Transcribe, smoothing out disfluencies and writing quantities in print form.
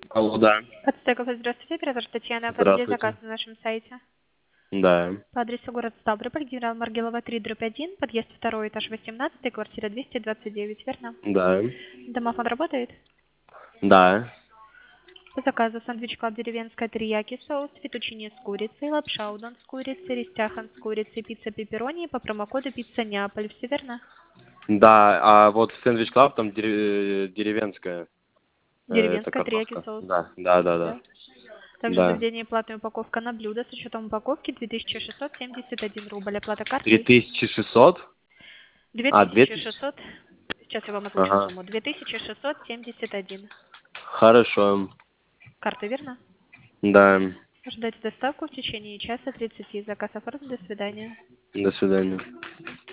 Алло, да. Подстеков, здравствуйте, оператор Татьяна. Оформили заказ Здравствуйте. на нашем сайте. Да. По адресу город Ставрополь, генерал Маргелова 3/1, подъезд 2, этаж 18, квартира 229, верно? Да. Домофон работает? Да. По заказу сэндвич клаб деревенская терияки соус, фетучини с курицей, лапша удон с курицей, рестяхан с курицей, пицца пепперони по промокоду пицца Неаполь. Все верно? Да, а вот в Сэндвич Клаб там деревенская, это Деревенская терияки картошка. соус. Да, да, да, да. Да. Также Да. заведение платная упаковка на блюдо с учетом упаковки 2671 рубль. Оплата картой 3600? А, 2000? 2600. Сейчас я вам озвучу Ага. сумму. 2671. Хорошо. Карта, верно? Да. Ждать доставку в течение часа 30. Заказ оформлен. До свидания. До свидания.